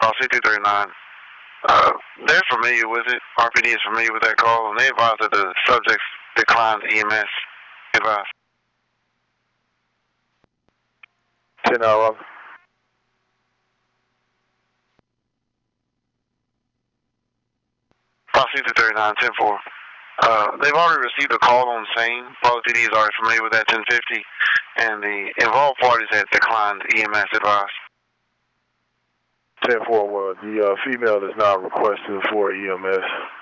C239. They're familiar with it. RPD is familiar with that call, and they advise that the subjects declined EMS. Advise. 10-11. C239, 10-4. They've already received a call on scene. Bravo PD is already familiar with that 1050, and the involved parties had declined EMS advice. 10-4, well, the female is now requesting for EMS.